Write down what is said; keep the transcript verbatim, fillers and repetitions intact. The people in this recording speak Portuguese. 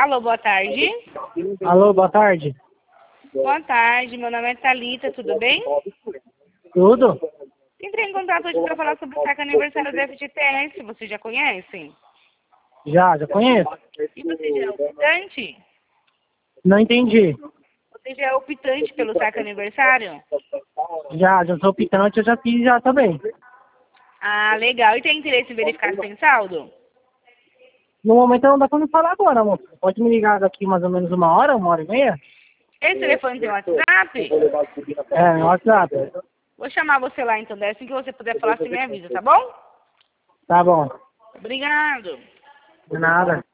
Alô, boa tarde. Alô, boa tarde. Boa tarde, meu nome é Thalita, tudo bem? Tudo? Entrei em contato hoje para falar sobre o saque aniversário do F G T S, você já conhece? Já, já conheço. E você já é optante? Não entendi. Você já é optante pelo saque aniversário? Já, já sou pitante, eu já fiz já também. Ah, legal. E tem interesse em verificar se tem saldo? No momento não dá pra me falar agora, amor. Pode me ligar daqui mais ou menos uma hora, uma hora e meia? Esse telefone tem WhatsApp? É, no WhatsApp. Vou chamar você lá então, daí assim que você puder falar, você me avisa, tá bom? Tá bom. Obrigado. De nada.